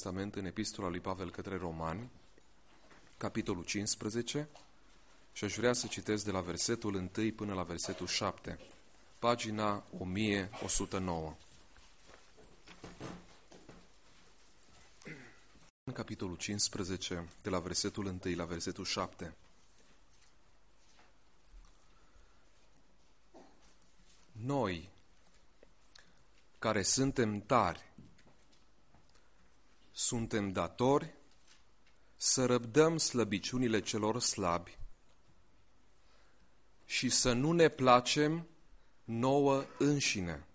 Testament în Epistola lui Pavel către Romani, capitolul 15, și aș vrea să citesc de la versetul 1 până la versetul 7, pagina 1109. În capitolul 15, de la versetul 1 la versetul 7. Noi, care suntem tari, suntem datori să răbdăm slăbiciunile celor slabi și să nu ne placem nouă înșine.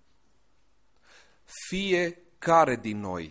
Fiecare din noi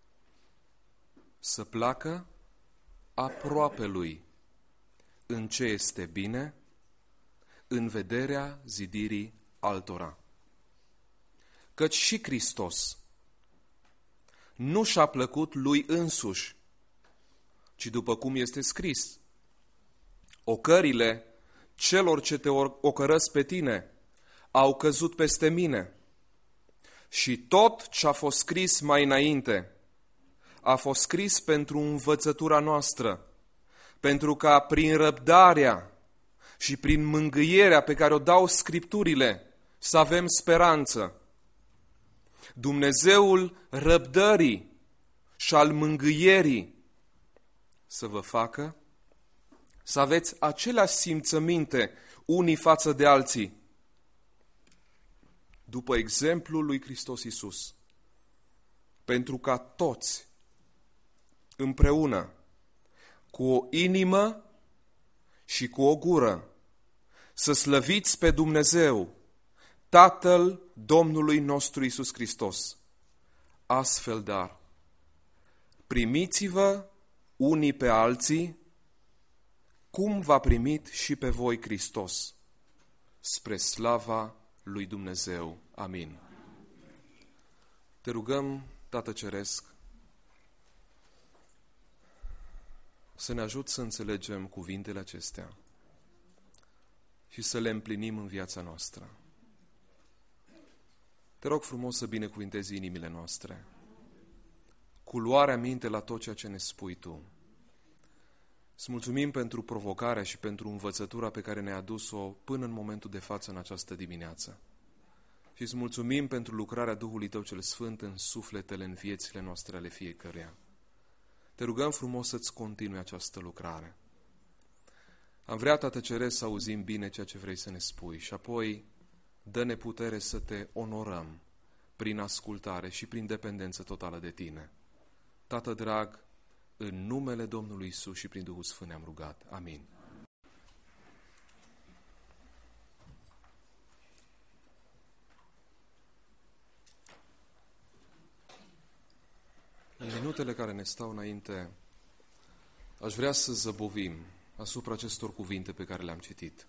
să placă aproapelui în ce este bine, în vederea zidirii altora. Căci și Hristos nu și-a plăcut lui însuși, ci după cum este scris: ocările celor ce te ocărăsc pe tine au căzut peste mine. Și tot ce a fost scris mai înainte a fost scris pentru învățătura noastră, pentru ca prin răbdarea și prin mângâierea pe care o dau Scripturile să avem speranță. Dumnezeul răbdării și al mângâierii să vă facă să aveți aceleași simțăminte unii față de alții, după exemplul lui Hristos Iisus, pentru ca toți, împreună, cu o inimă și cu o gură, să slăviți pe Dumnezeu, Tatăl Domnului nostru Iisus Hristos. Astfel, dar, primiți-vă unii pe alții, cum v-a primit și pe voi Hristos, spre slava lui Dumnezeu. Amin. Te rugăm, Tată Ceresc, să ne ajut să înțelegem cuvintele acestea și să le împlinim în viața noastră. Te rog frumos să binecuvintezi inimile noastre, cu luarea minte la tot ceea ce ne spui Tu. Îți mulțumim pentru provocarea și pentru învățătura pe care ne-ai adus-o până în momentul de față în această dimineață. Și îți mulțumim pentru lucrarea Duhului Tău cel Sfânt în sufletele, în viețile noastre ale fiecăruia. Te rugăm frumos să-ți continui această lucrare. Am vrea, Tată Ceresc, să auzim bine ceea ce vrei să ne spui și apoi dă-ne putere să te onorăm prin ascultare și prin dependență totală de Tine. Tată drag, în numele Domnului Iisus și prin Duhul Sfânt ne-am rugat. Amin. În minutele care ne stau înainte, aș vrea să zăbovim asupra acestor cuvinte pe care le-am citit.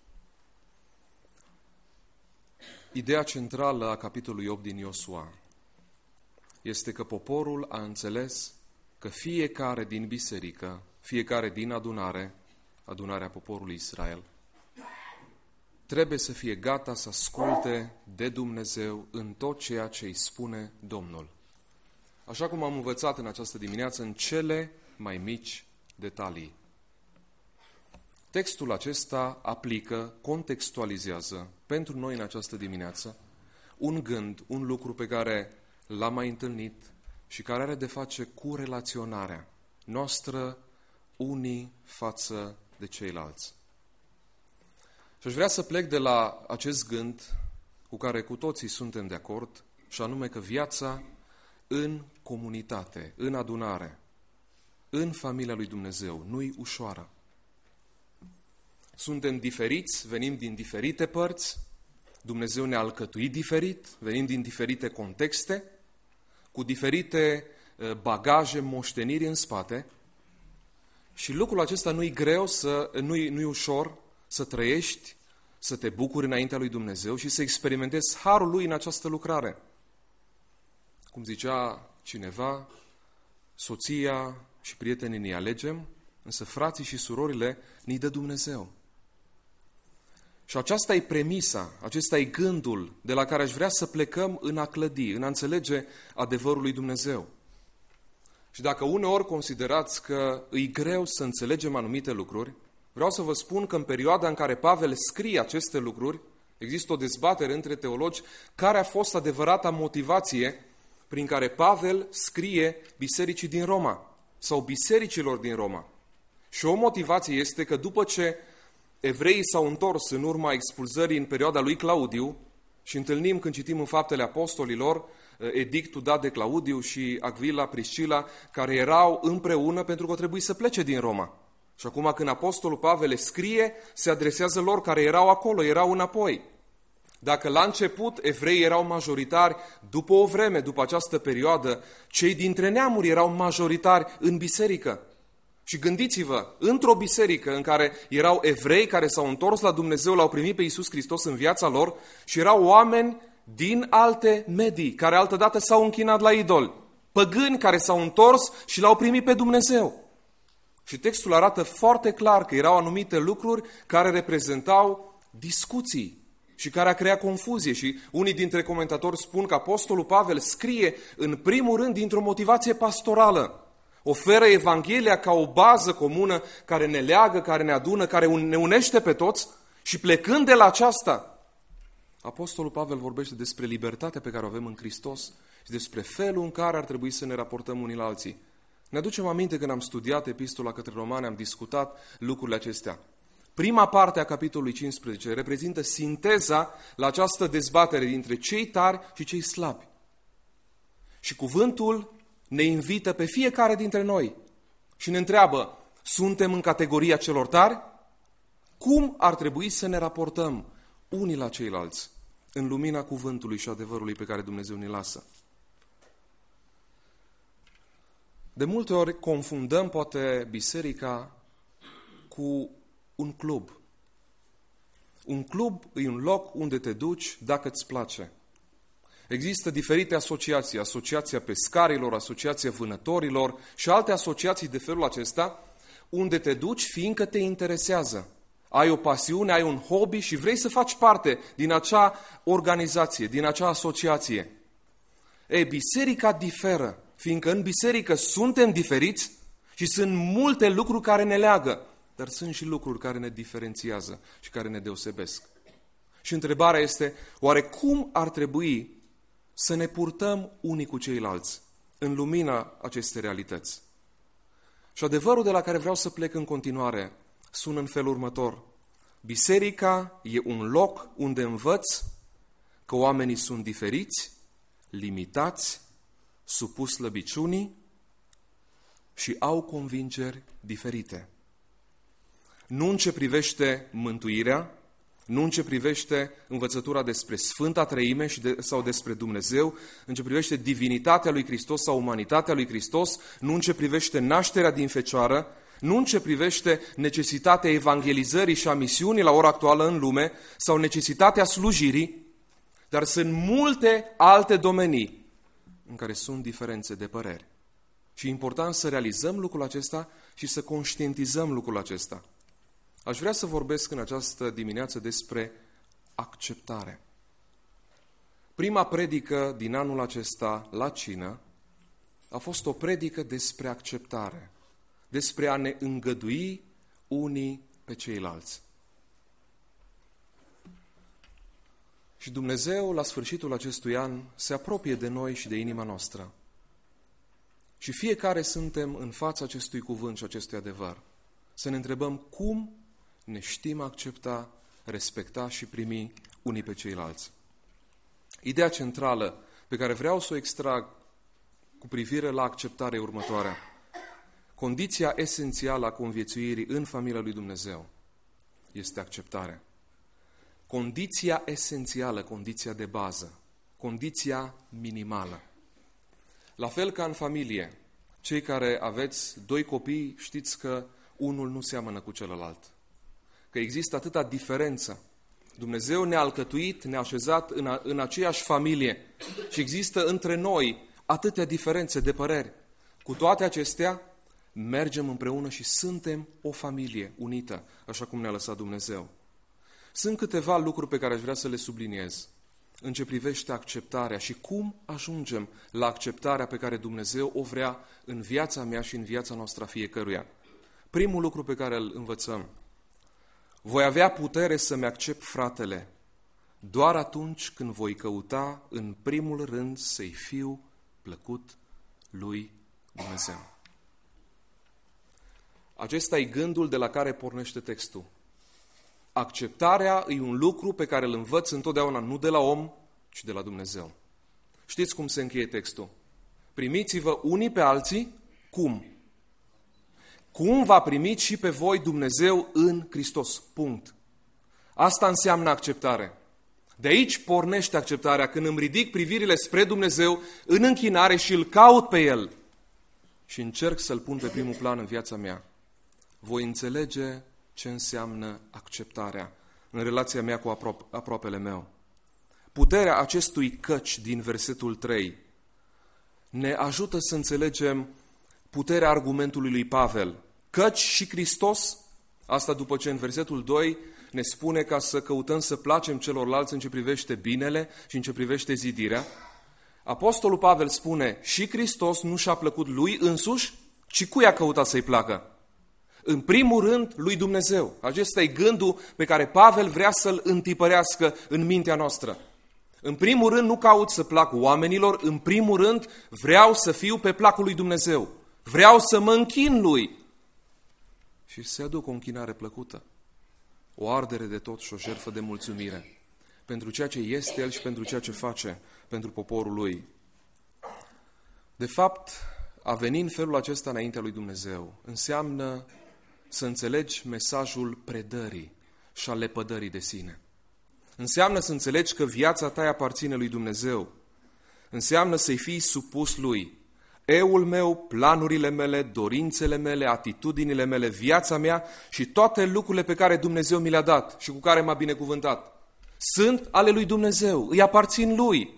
Ideea centrală a capitolului 8 din Iosua este că poporul a înțeles că fiecare din biserică, fiecare din adunarea poporului Israel, trebuie să fie gata să asculte de Dumnezeu în tot ceea ce îi spune Domnul. Așa cum am învățat în această dimineață, în cele mai mici detalii. Textul acesta aplică, contextualizează pentru noi în această dimineață un gând, un lucru pe care l-am mai întâlnit și care are de face cu relaționarea noastră unii față de ceilalți. Și aș vrea să plec de la acest gând cu care cu toții suntem de acord, și anume că viața în comunitate, în adunare, în familia lui Dumnezeu, nu-i ușoară. Suntem diferiți, venim din diferite părți, Dumnezeu ne-a alcătuit diferit, venim din diferite contexte, cu diferite bagaje, moșteniri în spate, și lucrul acesta nu-i greu, nu-i ușor să trăiești, să te bucuri înaintea lui Dumnezeu și să experimentezi harul lui în această lucrare. Cum zicea cineva, soția și prietenii ne alegem, însă frații și surorile ni dă Dumnezeu. Și aceasta e premisa, acesta e gândul de la care aș vrea să plecăm în a clădi, în a înțelege adevărul lui Dumnezeu. Și dacă uneori considerați că îi greu să înțelegem anumite lucruri, vreau să vă spun că în perioada în care Pavel scrie aceste lucruri, există o dezbatere între teologi care a fost adevărata motivație prin care Pavel scrie bisericii din Roma sau bisericilor din Roma. Și o motivație este că după ce evreii s-au întors în urma expulzării în perioada lui Claudiu, și întâlnim când citim în Faptele Apostolilor edictul dat de Claudiu și Aquila, Priscila, care erau împreună pentru că trebuie să plece din Roma. Și acum când Apostolul Pavel le scrie, se adresează lor care erau acolo, erau înapoi. Dacă la început evreii erau majoritari, după o vreme, după această perioadă, cei dintre neamuri erau majoritari în biserică. Și gândiți-vă, într-o biserică în care erau evrei care s-au întors la Dumnezeu, l-au primit pe Iisus Hristos în viața lor și erau oameni din alte medii, care altădată s-au închinat la idoli, păgâni care s-au întors și l-au primit pe Dumnezeu. Și textul arată foarte clar că erau anumite lucruri care reprezentau discuții și care a creat confuzie. Și unii dintre comentatori spun că Apostolul Pavel scrie în primul rând dintr-o motivație pastorală. Oferă Evanghelia ca o bază comună care ne leagă, care ne adună, care ne unește pe toți și plecând de la aceasta, Apostolul Pavel vorbește despre libertatea pe care o avem în Hristos și despre felul în care ar trebui să ne raportăm unii la alții. Ne aducem aminte când am studiat Epistola către Romani, am discutat lucrurile acestea. Prima parte a capitolului 15 reprezintă sinteza la această dezbatere dintre cei tari și cei slabi. Și cuvântul ne invită pe fiecare dintre noi și ne întreabă, suntem în categoria celor tari? Cum ar trebui să ne raportăm unii la ceilalți în lumina cuvântului și adevărului pe care Dumnezeu ne lasă? De multe ori confundăm poate biserica cu un club. Un club e un loc unde te duci dacă îți place. Există diferite asociații, asociația pescarilor, asociația vânătorilor și alte asociații de felul acesta, unde te duci fiindcă te interesează. Ai o pasiune, ai un hobby și vrei să faci parte din acea organizație, din acea asociație. Ei, biserica diferă, fiindcă în biserică suntem diferiți și sunt multe lucruri care ne leagă, dar sunt și lucruri care ne diferențiază și care ne deosebesc. Și întrebarea este, oare cum ar trebui să ne purtăm unii cu ceilalți în lumina acestei realități? Și adevărul de la care vreau să plec în continuare sună în felul următor. Biserica e un loc unde învăț că oamenii sunt diferiți, limitați, supuși slăbiciunii și au convingeri diferite. Nu în ce privește mântuirea, nu în ce privește învățătura despre Sfânta Treime sau despre Dumnezeu, în ce privește divinitatea lui Hristos sau umanitatea lui Hristos, nu în ce privește nașterea din fecioară, nu în ce privește necesitatea evangelizării și a misiunii la ora actuală în lume sau necesitatea slujirii, dar sunt multe alte domenii în care sunt diferențe de păreri. Și e important să realizăm lucrul acesta și să conștientizăm lucrul acesta. Aș vrea să vorbesc în această dimineață despre acceptare. Prima predică din anul acesta la cină a fost o predică despre acceptare, despre a ne îngădui unii pe ceilalți. Și Dumnezeu, la sfârșitul acestui an, se apropie de noi și de inima noastră. Și fiecare suntem în fața acestui cuvânt și acestui adevăr. Să ne întrebăm cum ne știm accepta, respecta și primi unii pe ceilalți. Ideea centrală pe care vreau să o extrag cu privire la acceptare e următoarea. Condiția esențială a conviețuirii în familia lui Dumnezeu este acceptarea. Condiția esențială, condiția de bază, condiția minimală. La fel ca în familie, cei care aveți doi copii știți că unul nu seamănă cu celălalt. Că există atâta diferență. Dumnezeu ne-a alcătuit, ne-a așezat în aceeași familie și există între noi atâtea diferențe de păreri. Cu toate acestea, mergem împreună și suntem o familie unită, așa cum ne-a lăsat Dumnezeu. Sunt câteva lucruri pe care aș vrea să le subliniez. în ce privește acceptarea și cum ajungem la acceptarea pe care Dumnezeu o vrea în viața mea și în viața noastră a fiecăruia. Primul lucru pe care îl învățăm: voi avea putere să-mi accept fratele doar atunci când voi căuta în primul rând să-i fiu plăcut lui Dumnezeu. Acesta e gândul de la care pornește textul. Acceptarea e un lucru pe care îl învăț întotdeauna nu de la om, ci de la Dumnezeu. Știți cum se încheie textul? Primiți-vă unii pe alții, cum? Cum v-a primit și pe voi Dumnezeu în Hristos. Punct. Asta înseamnă acceptare. De aici pornește acceptarea, când îmi ridic privirile spre Dumnezeu în închinare și îl caut pe El și încerc să-L pun pe primul plan în viața mea. Voi înțelege ce înseamnă acceptarea în relația mea cu aproapele meu. Puterea acestui căci din versetul 3 ne ajută să înțelegem puterea argumentului lui Pavel. Căci și Hristos, asta după ce în versetul 2 ne spune ca să căutăm să placem celorlalți în ce privește binele și în ce privește zidirea, Apostolul Pavel spune: și Hristos nu și-a plăcut lui însuși, ci cui a căutat să-i placă? În primul rând, lui Dumnezeu. Acesta e gândul pe care Pavel vrea să-l întipărească în mintea noastră. În primul rând, nu caut să plac oamenilor, în primul rând, vreau să fiu pe placul lui Dumnezeu. Vreau să mă închin lui. Și să aduc o închinare plăcută, o ardere de tot și o jertfă de mulțumire pentru ceea ce este El și pentru ceea ce face pentru poporul Lui. De fapt, a veni în felul acesta înaintea lui Dumnezeu înseamnă să înțelegi mesajul predării și a lepădării de sine. Înseamnă să înțelegi că viața ta aparține lui Dumnezeu. Înseamnă să-i fii supus Lui. Eul meu, planurile mele, dorințele mele, atitudinile mele, viața mea și toate lucrurile pe care Dumnezeu mi le-a dat și cu care m-a binecuvântat sunt ale lui Dumnezeu, îi aparțin Lui.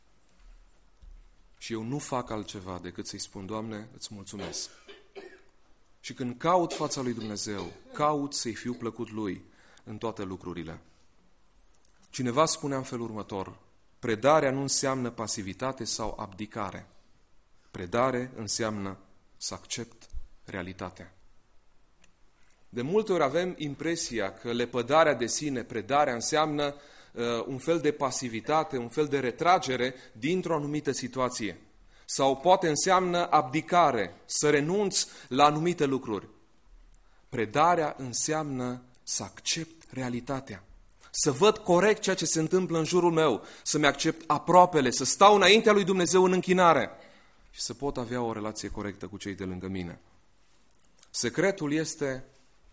Și eu nu fac altceva decât să-i spun: Doamne, îți mulțumesc. Și când caut fața lui Dumnezeu, caut să-i fiu plăcut Lui în toate lucrurile. Cineva spunea în felul următor: predarea nu înseamnă pasivitate sau abdicare. Predare înseamnă să accept realitatea. De multe ori avem impresia că lepădarea de sine, predarea, înseamnă un fel de pasivitate, un fel de retragere dintr-o anumită situație. Sau poate înseamnă abdicare, să renunț la anumite lucruri. Predarea înseamnă să accept realitatea, să văd corect ceea ce se întâmplă în jurul meu, să-mi accept aproapele, să stau înaintea lui Dumnezeu în închinare și să pot avea o relație corectă cu cei de lângă mine. Secretul este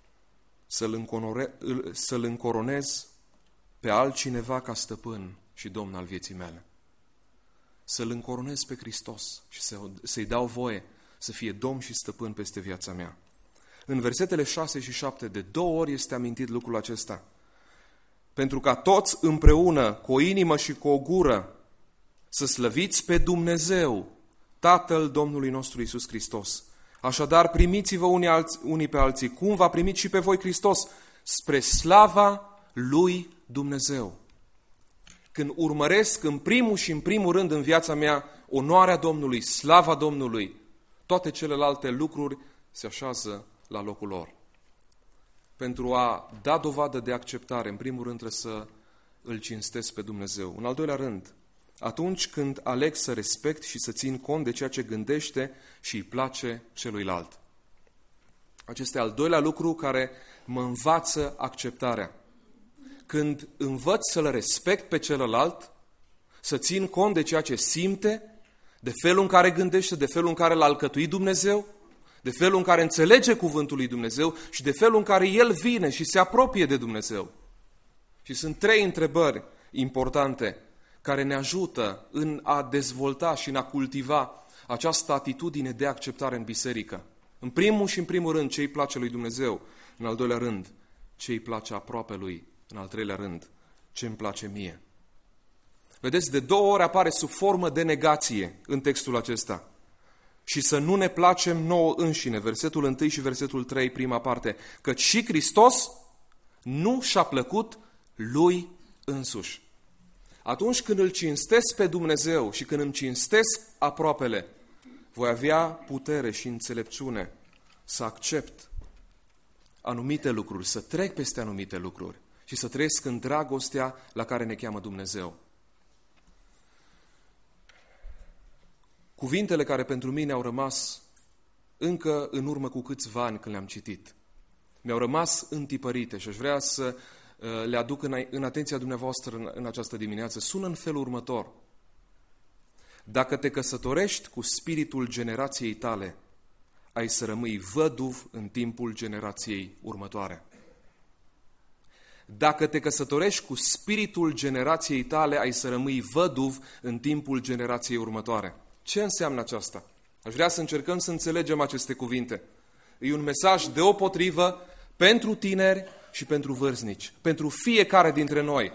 să-L încoronez pe altcineva ca stăpân și domn al vieții mele. Să-L încoronez pe Hristos și să-i dau voie să fie domn și stăpân peste viața mea. În versetele 6 și 7 de 2 ori este amintit lucrul acesta. Pentru ca toți împreună, cu o inimă și cu o gură, să slăviți pe Dumnezeu, Tatăl Domnului nostru Iisus Hristos. Așadar, primiți-vă unii pe alții, cum v-a primit și pe voi Hristos, spre slava lui Dumnezeu. Când urmăresc în primul și în primul rând în viața mea onoarea Domnului, slava Domnului, toate celelalte lucruri se așează la locul lor. Pentru a da dovadă de acceptare, în primul rând trebuie să îl cinstesc pe Dumnezeu. În al doilea rând, atunci când aleg să respect și să țin cont de ceea ce gândește și îi place celuilalt. Acesta e al doilea lucru care mă învață acceptarea. Când învăț să-l respect pe celălalt, să țin cont de ceea ce simte, de felul în care gândește, de felul în care l-a alcătuit Dumnezeu, de felul în care înțelege cuvântul lui Dumnezeu și de felul în care el vine și se apropie de Dumnezeu. Și sunt 3 întrebări importante care ne ajută în a dezvolta și în a cultiva această atitudine de acceptare în biserică. În primul și în primul rând, ce îi place lui Dumnezeu. În al doilea rând, ce îi place aproape lui. În al treilea rând, ce îmi place mie. Vedeți, de 2 ori apare sub formă de negație în textul acesta. Și să nu ne placem nouă înșine, versetul 1 și versetul 3, prima parte, căci și Hristos nu și-a plăcut lui însuși. Atunci când îl cinstesc pe Dumnezeu și când îmi cinstesc aproapele, voi avea putere și înțelepciune să accept anumite lucruri, să trec peste anumite lucruri și să trăiesc în dragostea la care ne cheamă Dumnezeu. Cuvintele care pentru mine au rămas încă în urmă cu câțiva ani când le-am citit, mi-au rămas întipărite și aș vrea să le aduc în atenția dumneavoastră în această dimineață. Sună în felul următor: dacă te căsătorești cu spiritul generației tale, ai să rămâi văduv în timpul generației următoare. Dacă te căsătorești cu spiritul generației tale, ai să rămâi văduv în timpul generației următoare. Ce înseamnă aceasta? Aș vrea să încercăm să înțelegem aceste cuvinte. E un mesaj deopotrivă pentru tineri și pentru vârstnici, pentru fiecare dintre noi.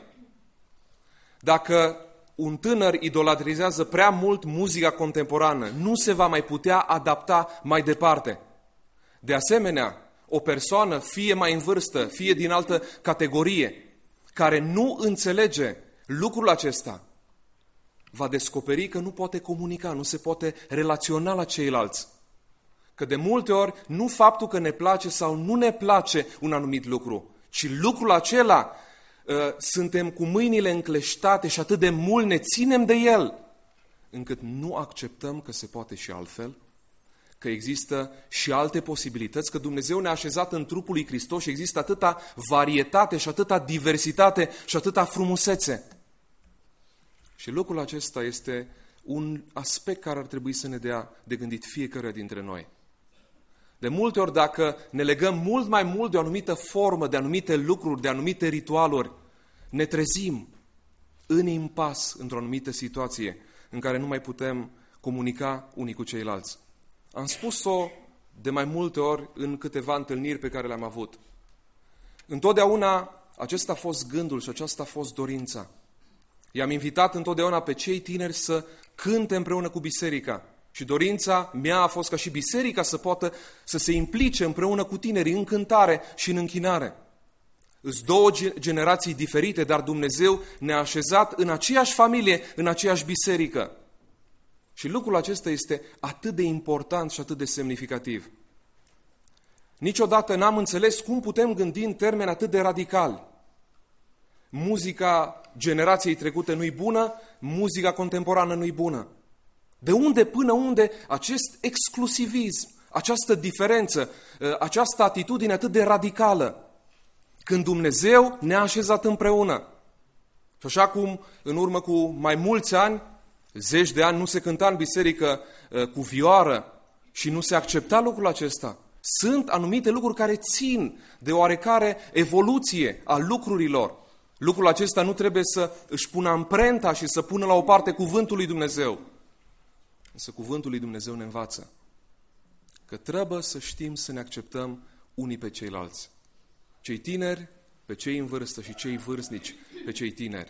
Dacă un tânăr idolatrizează prea mult muzica contemporană, nu se va mai putea adapta mai departe. De asemenea, o persoană, fie mai în vârstă, fie din altă categorie, care nu înțelege lucrul acesta, va descoperi că nu poate comunica, nu se poate relaționa la ceilalți. Că de multe ori nu faptul că ne place sau nu ne place un anumit lucru, ci lucrul acela suntem cu mâinile încleștate și atât de mult ne ținem de el, încât nu acceptăm că se poate și altfel, că există și alte posibilități, că Dumnezeu ne-a așezat în trupul lui Hristos și există atâta varietate și atâta diversitate și atâta frumusețe. Și lucrul acesta este un aspect care ar trebui să ne dea de gândit fiecare dintre noi. De multe ori, dacă ne legăm mult mai mult de o anumită formă, de anumite lucruri, de anumite ritualuri, ne trezim în impas într-o anumită situație în care nu mai putem comunica unii cu ceilalți. Am spus-o de mai multe ori în câteva întâlniri pe care le-am avut. Întotdeauna acesta a fost gândul și aceasta a fost dorința. I-am invitat întotdeauna pe cei tineri să cânte împreună cu biserica. Și dorința mea a fost ca și biserica să poată să se implice împreună cu tinerii în cântare și în închinare. Îs două generații diferite, dar Dumnezeu ne-a așezat în aceeași familie, în aceeași biserică. Și lucrul acesta este atât de important și atât de semnificativ. Niciodată n-am înțeles cum putem gândi în termeni atât de radicali. Muzica generației trecute nu-i bună, muzica contemporană nu-i bună. De unde până unde acest exclusivism, această diferență, această atitudine atât de radicală, când Dumnezeu ne-a așezat împreună? Și așa cum în urmă cu mai mulți ani, zeci de ani, nu se cânta în biserică cu vioară și nu se accepta lucrul acesta. Sunt anumite lucruri care țin de oarecare evoluție a lucrurilor. Lucrul acesta nu trebuie să își pună amprenta și să pună la o parte cuvântul lui Dumnezeu. Însă cuvântul lui Dumnezeu ne învață că trebuie să știm să ne acceptăm unii pe ceilalți. Cei tineri pe cei în vârstă și cei vârstnici pe cei tineri.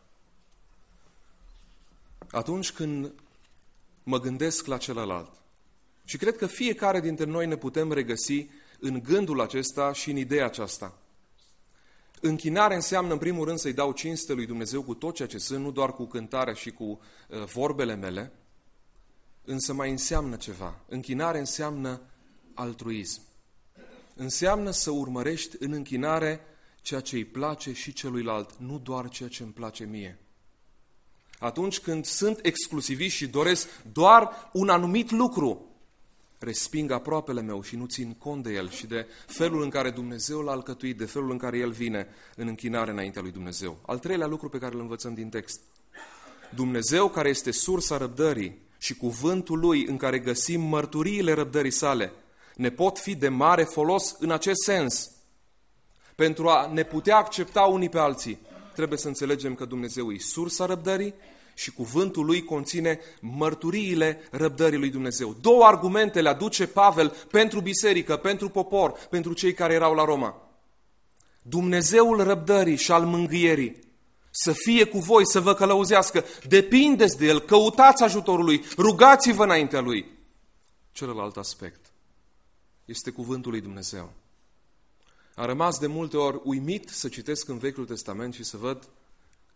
Atunci când mă gândesc la celălalt, și cred că fiecare dintre noi ne putem regăsi în gândul acesta și în ideea aceasta. Închinare înseamnă, în primul rând, să-i dau cinste lui Dumnezeu cu tot ceea ce sunt, nu doar cu cântarea și cu vorbele mele, însă mai înseamnă ceva. Închinare înseamnă altruism. Înseamnă să urmărești în închinare ceea ce îi place și celuilalt, nu doar ceea ce îmi place mie. Atunci când sunt exclusivist și doresc doar un anumit lucru, resping aproapele meu și nu țin cont de el și de felul în care Dumnezeu l-a alcătuit, de felul în care el vine în închinare înaintea lui Dumnezeu. Al treilea lucru pe care îl învățăm din text. Dumnezeu, care este sursa răbdării și cuvântul lui în care găsim mărturiile răbdării sale, ne pot fi de mare folos în acest sens. Pentru a ne putea accepta unii pe alții, trebuie să înțelegem că Dumnezeu e sursa răbdării și cuvântul lui conține mărturiile răbdării lui Dumnezeu. Două argumente le aduce Pavel pentru biserică, pentru popor, pentru cei care erau la Roma. Dumnezeul răbdării și al mângâierii să fie cu voi, să vă călăuzească, depindeți de el, căutați ajutorul lui, rugați-vă înaintea lui. Celălalt aspect este cuvântul lui Dumnezeu. Am rămas de multe ori uimit să citesc în Vechiul Testament și să văd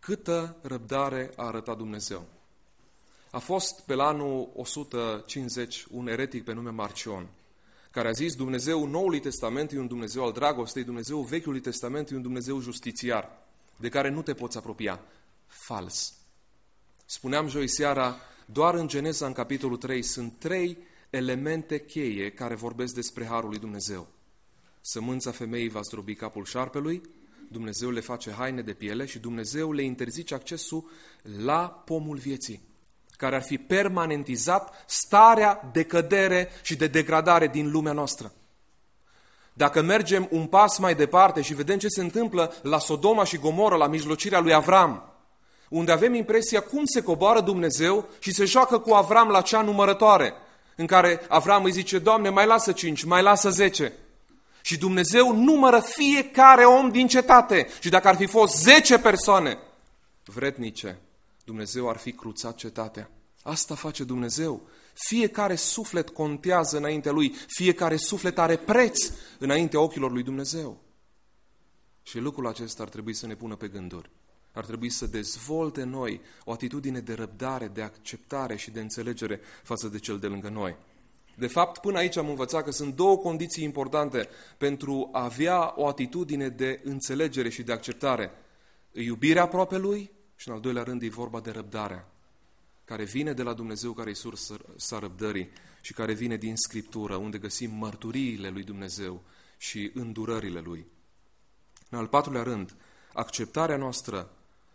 câtă răbdare a arătat Dumnezeu. A fost pe la anul 150 un eretic pe nume Marcion, care a zis: Dumnezeul Noului Testament e un Dumnezeu al dragostei, Dumnezeul Vechiului Testament e un Dumnezeu justițiar, de care nu te poți apropia. Fals. Spuneam joi seara, doar în Geneza, în capitolul 3, sunt 3 elemente cheie care vorbesc despre harul lui Dumnezeu. Sămânța femeii va zdrobi capul șarpelui, Dumnezeu le face haine de piele și Dumnezeu le interzice accesul la pomul vieții, care ar fi permanentizat starea de cădere și de degradare din lumea noastră. Dacă mergem un pas mai departe și vedem ce se întâmplă la Sodoma și Gomoră, la mijlocirea lui Avram, unde avem impresia cum se coboară Dumnezeu și se joacă cu Avram la cea numărătoare, în care Avram îi zice: Doamne, mai lasă 5, mai lasă 10. Și Dumnezeu numără fiecare om din cetate. Și dacă ar fi fost 10 persoane vrednice, Dumnezeu ar fi cruțat cetatea. Asta face Dumnezeu. Fiecare suflet contează înaintea Lui. Fiecare suflet are preț înaintea ochilor lui Dumnezeu. Și lucrul acesta ar trebui să ne pună pe gânduri. Ar trebui să dezvolte în noi o atitudine de răbdare, de acceptare și de înțelegere față de cel de lângă noi. De fapt, până aici am învățat că sunt 2 condiții importante pentru a avea o atitudine de înțelegere și de acceptare. Iubirea aproapelui și, în al doilea rând, e vorba de răbdarea, care vine de la Dumnezeu, care e sursa răbdării și care vine din Scriptură, unde găsim mărturiile lui Dumnezeu și îndurările Lui. În al 4-lea rând, acceptarea noastră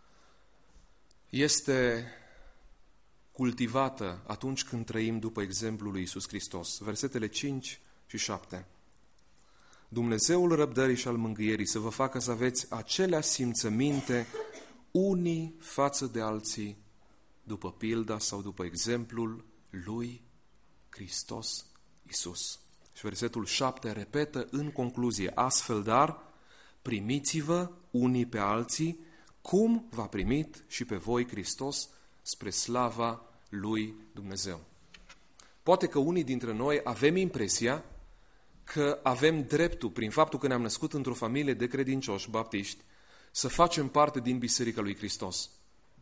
este cultivată atunci când trăim după exemplul lui Iisus Hristos. Versetele 5 și 7. Dumnezeul răbdării și al mângâierii să vă facă să aveți acelea simțăminte unii față de alții, după pilda sau după exemplul lui Hristos Iisus. Și versetul 7 repetă în concluzie: astfel dar, primiți-vă unii pe alții, cum v-a primit și pe voi Hristos, spre slava lui Dumnezeu. Poate că unii dintre noi avem impresia că avem dreptul, prin faptul că ne-am născut într-o familie de credincioși baptiști, să facem parte din Biserica lui Hristos.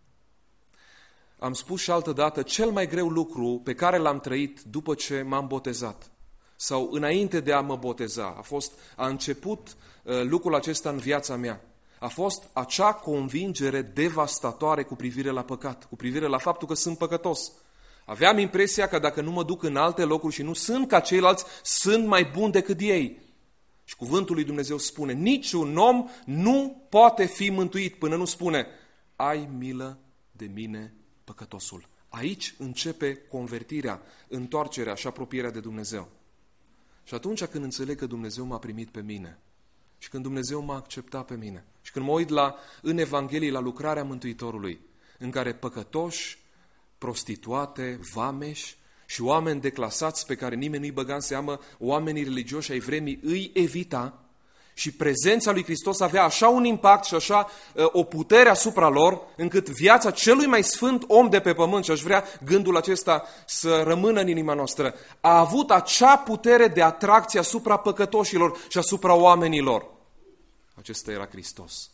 Am spus și altădată, cel mai greu lucru pe care l-am trăit după ce m-am botezat sau înainte de a mă boteza, a început lucrul acesta în viața mea. A fost acea convingere devastatoare cu privire la păcat, cu privire la faptul că sunt păcătos. Aveam impresia că dacă nu mă duc în alte locuri și nu sunt ca ceilalți, sunt mai bun decât ei. Și cuvântul lui Dumnezeu spune: niciun om nu poate fi mântuit până nu spune: ai milă de mine, păcătosul. Aici începe convertirea, întoarcerea și apropierea de Dumnezeu. Și atunci când înțeleg că Dumnezeu m-a primit pe mine și când Dumnezeu m-a acceptat pe mine și când mă uit în Evanghelie la lucrarea Mântuitorului, în care păcătoși, prostituate, vameși și oameni declasați pe care nimeni nu-i băga în seamă, oamenii religioși ai vremii îi evita, și prezența lui Hristos avea așa un impact și așa o putere asupra lor, încât viața celui mai sfânt om de pe pământ, și aș vrea gândul acesta să rămână în inima noastră, a avut acea putere de atracție asupra păcătoșilor și asupra oamenilor. Acesta era Hristos.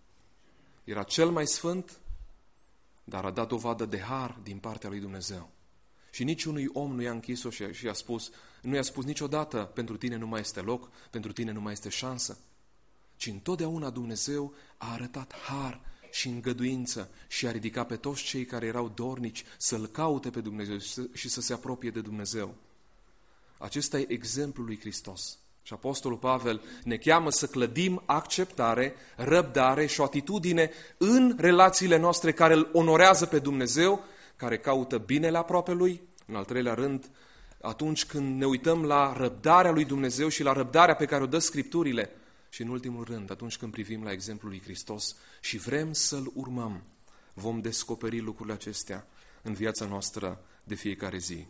Era cel mai sfânt, dar a dat dovadă de har din partea lui Dumnezeu. Și niciunui om nu i-a închis-o și nu i-a spus niciodată: pentru tine nu mai este loc, pentru tine nu mai este șansă. Ci întotdeauna Dumnezeu a arătat har și îngăduință și a ridicat pe toți cei care erau dornici să-L caute pe Dumnezeu și să se apropie de Dumnezeu. Acesta e exemplul lui Hristos. Și Apostolul Pavel ne cheamă să clădim acceptare, răbdare și o atitudine în relațiile noastre care îl onorează pe Dumnezeu, care caută binele aproapelui. În al 3-lea rând, atunci când ne uităm la răbdarea lui Dumnezeu și la răbdarea pe care o dă Scripturile. Și în ultimul rând, atunci când privim la exemplul lui Hristos și vrem să-L urmăm, vom descoperi lucrurile acestea în viața noastră de fiecare zi.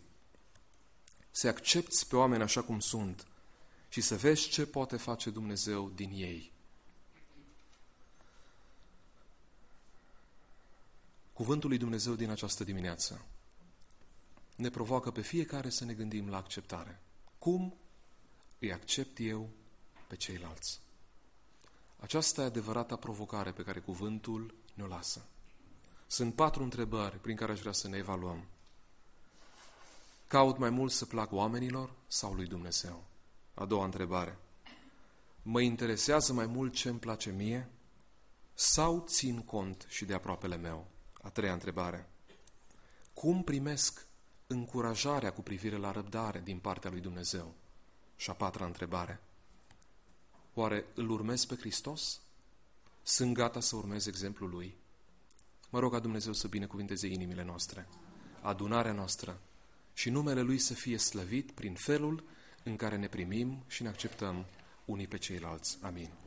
Să accepți pe oameni așa cum sunt și să vezi ce poate face Dumnezeu din ei. Cuvântul lui Dumnezeu din această dimineață ne provoacă pe fiecare să ne gândim la acceptare. Cum îi accept eu pe ceilalți? Aceasta e adevărata provocare pe care cuvântul ne-o lasă. Sunt 4 întrebări prin care aș vrea să ne evaluăm. Caut mai mult să plac oamenilor sau lui Dumnezeu? A doua întrebare. Mă interesează mai mult ce îmi place mie sau țin cont și de aproapele meu? A treia întrebare. Cum primesc încurajarea cu privire la răbdare din partea lui Dumnezeu? Și a patra întrebare. Oare îl urmez pe Hristos? Sunt gata să urmez exemplul Lui? Mă rog ca Dumnezeu să binecuvinteze inimile noastre, adunarea noastră și numele Lui să fie slăvit prin felul în care ne primim și ne acceptăm unii pe ceilalți. Amin.